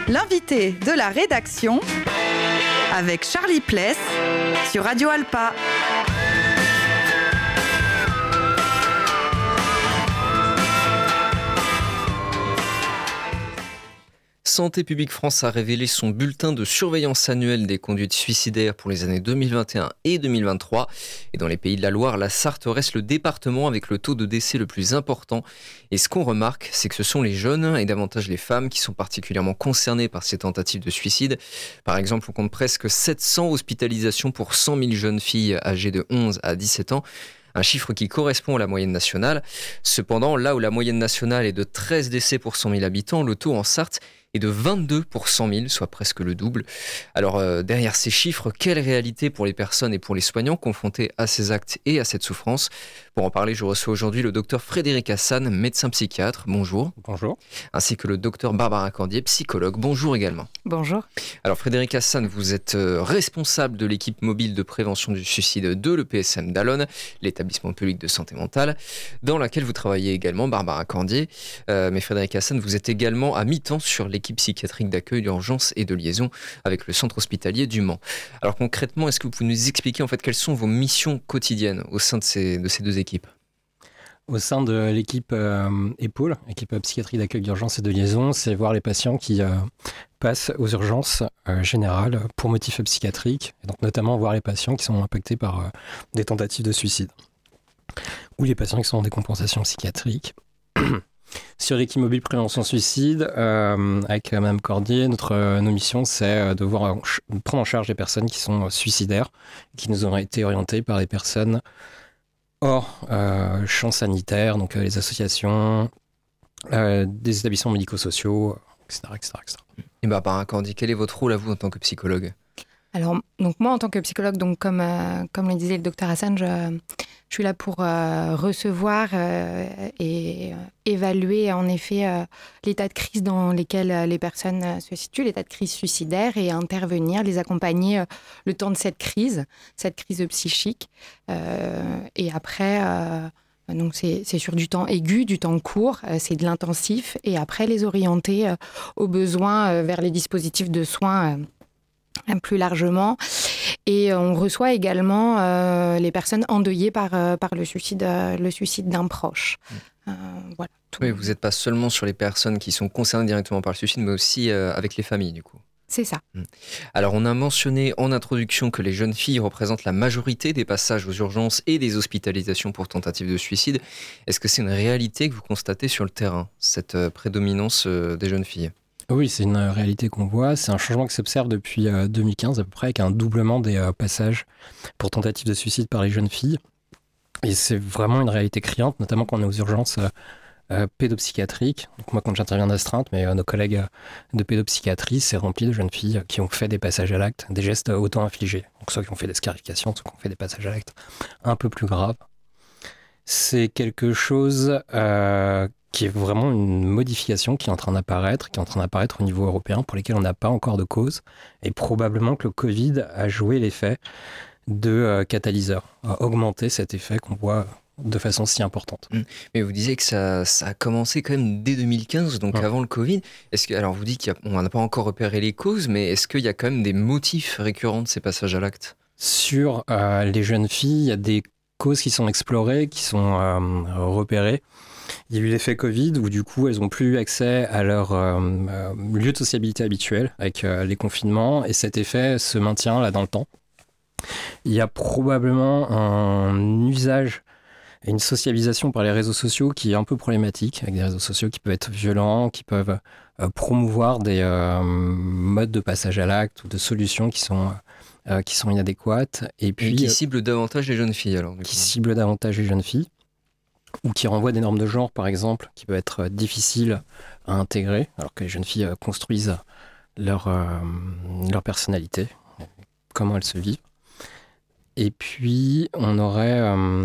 L'invité de la rédaction avec Charlie Pless sur Radio Alpa. Santé publique France a révélé son bulletin de surveillance annuelle des conduites suicidaires pour les années 2021 et 2023. Et dans les Pays de la Loire, la Sarthe reste le département avec le taux de décès le plus important. Et ce qu'on remarque, c'est que ce sont les jeunes et davantage les femmes qui sont particulièrement concernées par ces tentatives de suicide. Par exemple, on compte presque 700 hospitalisations pour 100 000 jeunes filles âgées de 11 à 17 ans. Un chiffre qui correspond à la moyenne nationale. Cependant, là où la moyenne nationale est de 13 décès pour 100 000 habitants, le taux en Sarthe est de 22 pour 100 000, soit presque le double. Alors, derrière ces chiffres, quelle réalité pour les personnes et pour les soignants confrontés à ces actes et à cette souffrance ? Pour en parler, je reçois aujourd'hui le docteur Frédéric Hassan, médecin psychiatre. Bonjour. Bonjour. Ainsi que le docteur Barbara Cordier, psychologue. Bonjour également. Bonjour. Alors, Frédéric Hassan, vous êtes responsable de l'équipe mobile de prévention du suicide de l'EPSM d'Allonnes, l'établissement public de santé mentale, dans laquelle vous travaillez également, Barbara Cordier. Mais Frédéric Hassan, vous êtes également à mi-temps sur l'équipe psychiatrique d'accueil, d'urgence et de liaison avec le centre hospitalier du Mans. Alors concrètement, est-ce que vous pouvez nous expliquer en fait quelles sont vos missions quotidiennes au sein de ces deux équipes ? Au sein de l'équipe EPAUL, équipe psychiatrie d'accueil, d'urgence et de liaison, c'est voir les patients qui passent aux urgences générales pour motifs psychiatriques, et donc notamment voir les patients qui sont impactés par des tentatives de suicide, ou les patients qui sont en décompensation psychiatrique. Sur l'équipe mobile prévention suicide, avec Mme Cordier, nos missions, c'est de prendre en charge les personnes qui sont suicidaires, qui nous ont été orientées par des personnes hors champ sanitaire, donc les associations, des établissements médico-sociaux, etc. Et Barbara Cordier, quel est votre rôle à vous en tant que psychologue ? Alors, donc moi, en tant que psychologue, donc comme le disait le docteur Hassan, je suis là pour recevoir et évaluer en effet l'état de crise dans lequel les personnes se situent, l'état de crise suicidaire, et intervenir, les accompagner le temps de cette crise psychique. Et après, donc c'est sur du temps aigu, du temps court, c'est de l'intensif, et après les orienter aux besoins vers les dispositifs de soins plus largement. Et on reçoit également les personnes endeuillées par le suicide d'un proche. Voilà. Oui, vous n'êtes pas seulement sur les personnes qui sont concernées directement par le suicide, mais aussi avec les familles, du coup. C'est ça. Alors, on a mentionné en introduction que les jeunes filles représentent la majorité des passages aux urgences et des hospitalisations pour tentatives de suicide. Est-ce que c'est une réalité que vous constatez sur le terrain, cette prédominance des jeunes filles ? Oui, c'est une réalité qu'on voit. C'est un changement qui s'observe depuis 2015 à peu près, avec un doublement des passages pour tentatives de suicide par les jeunes filles. Et c'est vraiment une réalité criante, notamment quand on est aux urgences pédopsychiatriques. Donc moi, quand j'interviens d'astreinte, mais nos collègues de pédopsychiatrie, c'est rempli de jeunes filles qui ont fait des passages à l'acte, des gestes auto-infligés. Donc soit qui ont fait des scarifications, soit qui ont fait des passages à l'acte un peu plus graves. C'est quelque chose qui est vraiment une modification qui est en train d'apparaître au niveau européen, pour lesquels on n'a pas encore de cause. Et probablement que le Covid a joué l'effet de catalyseur, a augmenté cet effet qu'on voit de façon si importante. Mais vous disiez que ça a commencé quand même dès 2015, donc avant le Covid. Alors vous dites qu'on n'a pas encore repéré les causes, mais est-ce qu'il y a quand même des motifs récurrents de ces passages à l'acte ? Sur les jeunes filles, il y a des causes qui sont explorées, qui sont repérées. Il y a eu l'effet Covid où du coup elles n'ont plus eu accès à leur lieu de sociabilité habituel avec les confinements, et cet effet se maintient là dans le temps. Il y a probablement un usage et une socialisation par les réseaux sociaux qui est un peu problématique, avec des réseaux sociaux qui peuvent être violents, qui peuvent promouvoir des modes de passage à l'acte ou de solutions qui sont inadéquates. Et puis qui ciblent davantage les jeunes filles alors. Qui ciblent davantage les jeunes filles, ou qui renvoient des normes de genre, par exemple, qui peuvent être difficiles à intégrer, alors que les jeunes filles construisent leur personnalité, comment elles se vivent. Et puis, on aurait...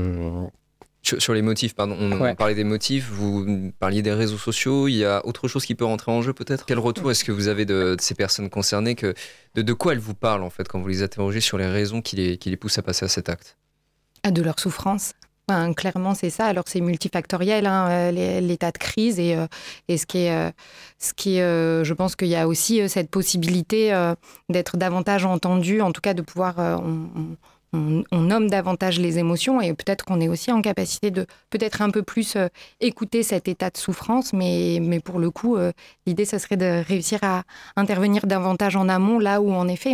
Sur les motifs, pardon, on parlait des motifs, vous parliez des réseaux sociaux, il y a autre chose qui peut rentrer en jeu peut-être ? Quel retour est-ce que vous avez de ces personnes concernées, de quoi elles vous parlent en fait quand vous les interrogez sur les raisons qui les poussent à passer à cet acte ? De leur souffrance. Enfin, clairement, c'est ça. Alors, c'est multifactoriel, l'état de crise. Et ce qui est, je pense qu'il y a aussi cette possibilité d'être davantage entendu, en tout cas de pouvoir... on nomme davantage les émotions et peut-être qu'on est aussi en capacité de peut-être un peu plus écouter cet état de souffrance. Mais pour le coup, l'idée, ça serait de réussir à intervenir davantage en amont, là où, en effet,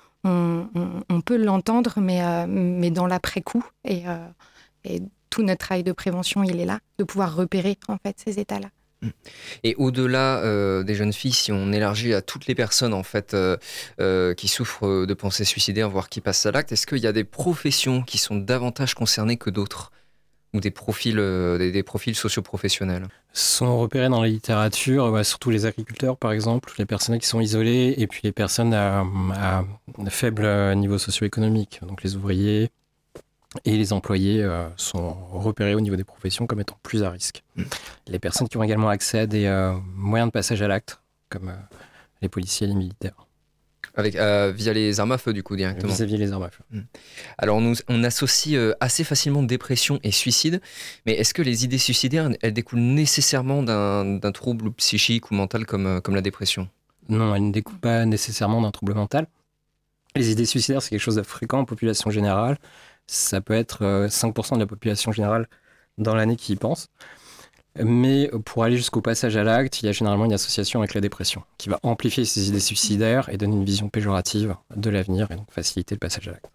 on peut l'entendre, mais dans l'après-coup. Et tout notre travail de prévention, il est là, de pouvoir repérer en fait ces états-là. Et au-delà des jeunes filles, si on élargit à toutes les personnes en fait qui souffrent de pensées suicidaires, voire qui passent à l'acte, est-ce qu'il y a des professions qui sont davantage concernées que d'autres, ou des profils socio-professionnels? Sont repérés dans la littérature, surtout les agriculteurs par exemple, les personnes qui sont isolées, et puis les personnes à faible niveau socio-économique, donc les ouvriers. Et les employés sont repérés au niveau des professions comme étant plus à risque. Les personnes qui ont également accès à des moyens de passage à l'acte, comme les policiers et les militaires. Via les armes à feu, du coup, directement. Vis-à-vis les armes à feu. Alors, on associe assez facilement dépression et suicide, mais est-ce que les idées suicidaires, elles découlent nécessairement d'un trouble psychique ou mental comme la dépression? Non, elles ne découlent pas nécessairement d'un trouble mental. Les idées suicidaires, c'est quelque chose de fréquent en population générale. Ça peut être 5% de la population générale dans l'année qui y pense. Mais pour aller jusqu'au passage à l'acte, il y a généralement une association avec la dépression qui va amplifier ces idées suicidaires et donner une vision péjorative de l'avenir et donc faciliter le passage à l'acte.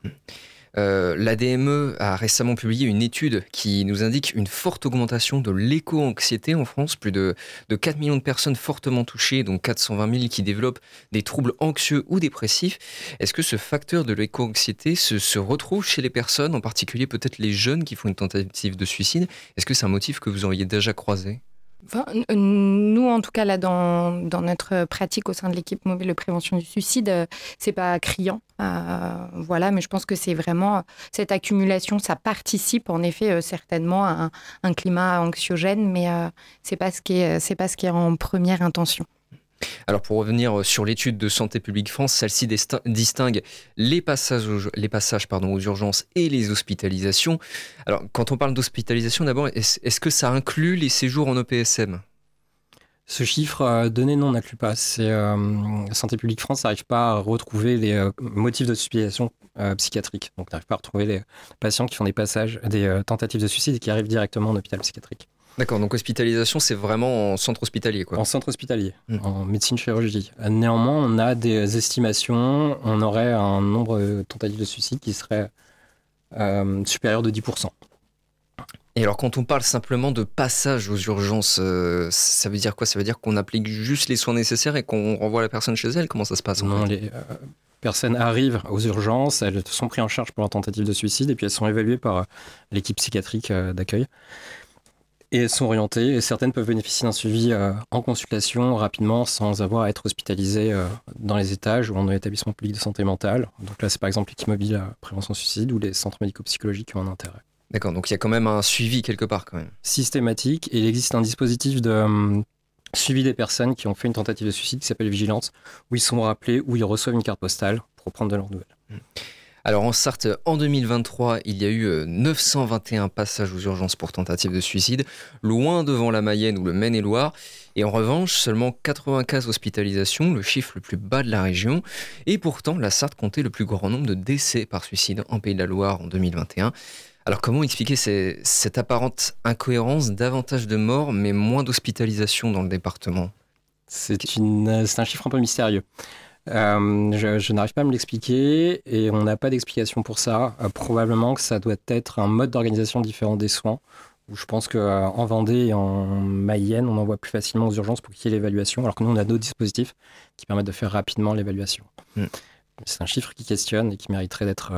L'ADME a récemment publié une étude qui nous indique une forte augmentation de l'éco-anxiété en France. Plus de 4 millions de personnes fortement touchées, dont 420 000 qui développent des troubles anxieux ou dépressifs. Est-ce que ce facteur de l'éco-anxiété se retrouve chez les personnes, en particulier peut-être les jeunes qui font une tentative de suicide? Est-ce que c'est un motif que vous auriez déjà croisé? Enfin, nous, en tout cas, là, dans notre pratique au sein de l'équipe mobile de prévention du suicide, c'est pas criant. Voilà, mais je pense que c'est vraiment cette accumulation, ça participe en effet certainement à un climat anxiogène, mais c'est pas ce qui est en première intention. Alors pour revenir sur l'étude de Santé publique France, celle-ci distingue les passages aux urgences et les hospitalisations. Alors quand on parle d'hospitalisation d'abord, est-ce que ça inclut les séjours en EPSM ? Ce chiffre donné non n'inclut pas. Santé publique France n'arrive pas à retrouver les motifs d'hospitalisation psychiatrique. Donc n'arrive pas à retrouver les patients qui font des tentatives de suicide et qui arrivent directement en hôpital psychiatrique. D'accord, donc hospitalisation, c'est vraiment en centre hospitalier, quoi. En centre hospitalier, en médecine-chirurgie. Néanmoins, on a des estimations, on aurait un nombre de tentatives de suicide qui serait supérieur de 10%. Et alors, quand on parle simplement de passage aux urgences, ça veut dire quoi? Ça veut dire qu'on applique juste les soins nécessaires et qu'on renvoie la personne chez elle? Comment ça se passe Non, les personnes arrivent aux urgences, elles sont prises en charge pour leur tentative de suicide et puis elles sont évaluées par l'équipe psychiatrique d'accueil. Et elles sont orientées, et certaines peuvent bénéficier d'un suivi en consultation rapidement sans avoir à être hospitalisées dans les étages ou en établissement public de santé mentale. Donc là, c'est par exemple l'équipe mobile à prévention suicide ou les centres médico-psychologiques qui ont un intérêt. D'accord, donc il y a quand même un suivi quelque part quand même. Systématique, et il existe un dispositif de suivi des personnes qui ont fait une tentative de suicide qui s'appelle Vigilance, où ils sont rappelés, où ils reçoivent une carte postale pour prendre de leurs nouvelles. Alors en Sarthe, en 2023, il y a eu 921 passages aux urgences pour tentative de suicide, loin devant la Mayenne ou le Maine-et-Loire. Et en revanche, seulement 95 hospitalisations, le chiffre le plus bas de la région. Et pourtant, la Sarthe comptait le plus grand nombre de décès par suicide en Pays de la Loire en 2021. Alors comment expliquer cette apparente incohérence, davantage de morts mais moins d'hospitalisations dans le département? C'est un chiffre un peu mystérieux. Je n'arrive pas à me l'expliquer et on n'a pas d'explication pour ça. Probablement que ça doit être un mode d'organisation différent des soins, où je pense qu'en Vendée et en Mayenne, on envoie plus facilement aux urgences pour qu'il y ait l'évaluation, alors que nous, on a d'autres dispositifs qui permettent de faire rapidement l'évaluation. C'est un chiffre qui questionne et qui mériterait d'être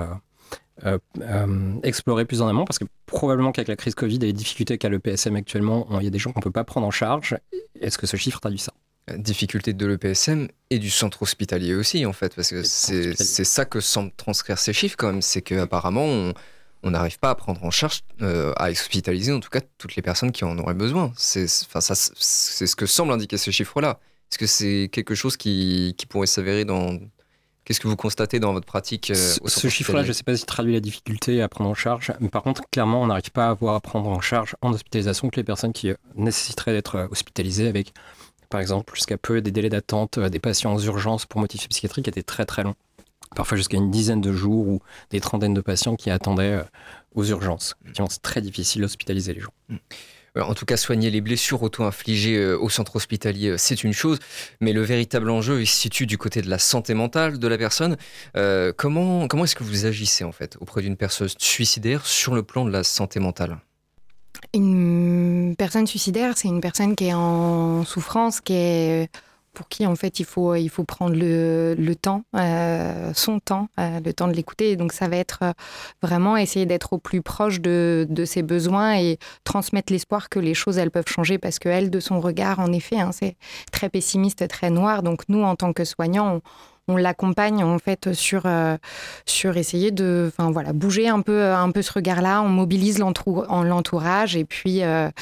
exploré plus en amont, parce que probablement qu'avec la crise Covid et les difficultés qu'a le PSM actuellement, il y a des gens qu'on ne peut pas prendre en charge. Est-ce que ce chiffre traduit ça? Difficulté de l'EPSM et du centre hospitalier aussi, en fait, parce que c'est ça que semblent transcrire ces chiffres quand même, c'est qu'apparemment on n'arrive pas à prendre en charge, à hospitaliser en tout cas toutes les personnes qui en auraient besoin. C'est ce que semblent indiquer ces chiffres-là. Est-ce que c'est quelque chose qui pourrait s'avérer dans Qu'est-ce que vous constatez dans votre pratique Ce chiffre-là, je ne sais pas s'il traduit la difficulté à prendre en charge, mais par contre, clairement, on n'arrive pas à voir à prendre en charge en hospitalisation que les personnes qui nécessiteraient d'être hospitalisées avec, par exemple, jusqu'à peu des délais d'attente des patients aux urgences pour motifs psychiatriques étaient très très longs. Parfois jusqu'à une dizaine de jours ou des trentaines de patients qui attendaient aux urgences. C'est très difficile d'hospitaliser les gens. En tout cas, soigner les blessures auto-infligées au centre hospitalier, c'est une chose, mais le véritable enjeu il se situe du côté de la santé mentale de la personne. Comment est-ce que vous agissez en fait auprès d'une personne suicidaire sur le plan de la santé mentale ? Une personne suicidaire, c'est une personne qui est en souffrance, pour qui en fait il faut prendre le temps, son temps, le temps de l'écouter. Et donc ça va être vraiment essayer d'être au plus proche de ses besoins et transmettre l'espoir que les choses elles peuvent changer, parce que elle, de son regard, en effet, c'est très pessimiste, très noir. Donc nous, en tant que soignants, on l'accompagne en fait sur essayer de bouger un peu ce regard-là. On mobilise l'entourage et puis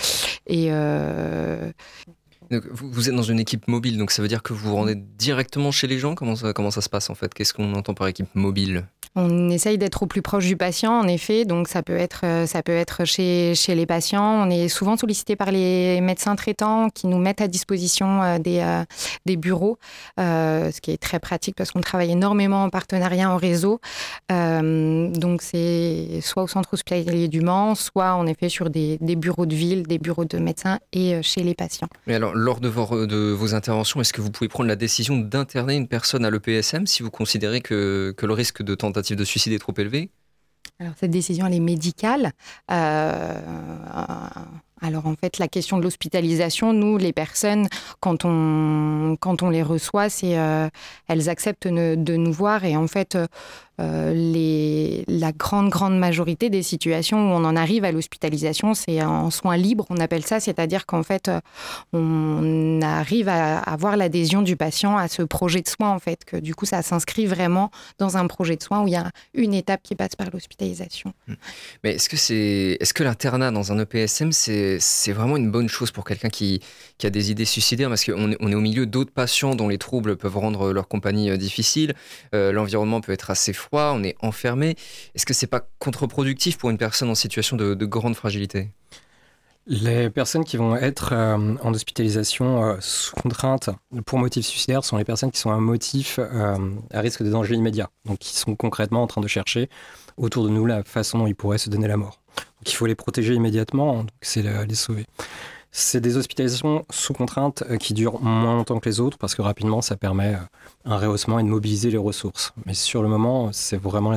Donc, vous êtes dans une équipe mobile, donc ça veut dire que vous vous rendez directement chez les gens ? Comment ça se passe en fait ? Qu'est-ce qu'on entend par équipe mobile ? On essaye d'être au plus proche du patient, en effet. Donc ça peut être chez les patients. On est souvent sollicité par les médecins traitants qui nous mettent à disposition des bureaux, ce qui est très pratique parce qu'on travaille énormément en partenariat, en réseau. Donc c'est soit au centre hospitalier du Mans, soit en effet sur des bureaux de ville, des bureaux de médecins et chez les patients. Mais alors, lors de vos interventions, est-ce que vous pouvez prendre la décision d'interner une personne à l'EPSM si vous considérez que le risque de tentative de suicide est trop élevé ? Alors, cette décision, elle est médicale. Alors, en fait, la question de l'hospitalisation, nous, les personnes, quand on les reçoit, elles acceptent de nous voir. Et en fait, la grande majorité des situations où on en arrive à l'hospitalisation, c'est en soins libres, on appelle ça. C'est-à-dire qu'en fait, on arrive à avoir l'adhésion du patient à ce projet de soins, en fait. Que du coup, ça s'inscrit vraiment dans un projet de soins où il y a une étape qui passe par l'hospitalisation. Mais est-ce que l'internat dans un EPSM, c'est vraiment une bonne chose pour quelqu'un qui a des idées suicidaires, parce qu'on est au milieu d'autres patients dont les troubles peuvent rendre leur compagnie difficile, l'environnement peut être assez froid, on est enfermé. Est-ce que c'est pas contre-productif pour une personne en situation de grande fragilité ? Les personnes qui vont être en hospitalisation sous contrainte pour motif suicidaire sont les personnes qui sont à motif à risque de danger immédiat, donc qui sont concrètement en train de chercher autour de nous la façon dont ils pourraient se donner la mort. Donc il faut les protéger immédiatement, donc c'est les sauver. C'est des hospitalisations sous contrainte qui durent moins longtemps que les autres parce que rapidement ça permet un rehaussement et de mobiliser les ressources. Mais sur le moment, c'est vraiment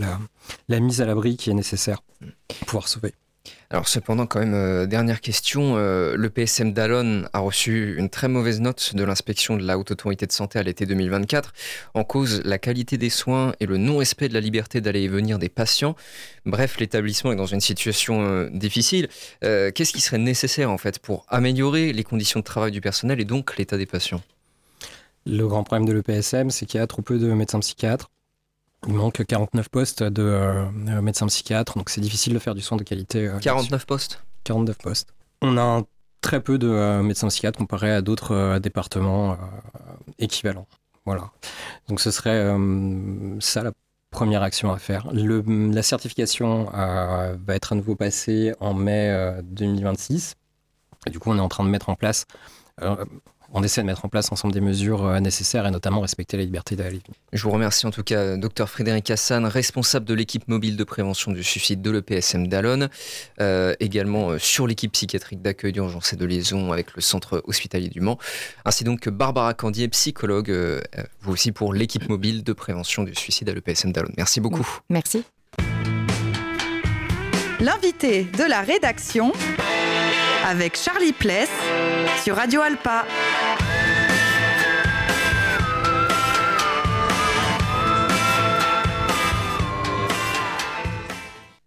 la mise à l'abri qui est nécessaire pour pouvoir sauver. Alors cependant, quand même, dernière question, le PSM d'Allonnes a reçu une très mauvaise note de l'inspection de la Haute Autorité de Santé à l'été 2024. En cause, la qualité des soins et le non-respect de la liberté d'aller et venir des patients. Bref, l'établissement est dans une situation difficile. Qu'est-ce qui serait nécessaire en fait pour améliorer les conditions de travail du personnel et donc l'état des patients ? Le grand problème de l'EPSM, c'est qu'il y a trop peu de médecins psychiatres. Il manque 49 postes de médecins psychiatres, donc c'est difficile de faire du soin de qualité. 49 postes ? 49 postes. On a très peu de médecins psychiatres comparé à d'autres départements équivalents. Voilà. Donc ce serait ça la première action à faire. La certification va être à nouveau passée en mai 2026. Et du coup, on est en train de mettre en place... on essaie de mettre en place ensemble des mesures nécessaires et notamment respecter la liberté d'aller. Je vous remercie en tout cas, Dr Frédéric Hassan, responsable de l'équipe mobile de prévention du suicide de l'EPSM d'Allonnes, également sur l'équipe psychiatrique d'accueil d'urgence et de liaison avec le centre hospitalier du Mans, ainsi donc que Barbara Candier, psychologue, vous aussi pour l'équipe mobile de prévention du suicide à l'EPSM d'Allonnes. Merci beaucoup. Merci. L'invité de la rédaction avec Charlie Pless sur Radio Alpa.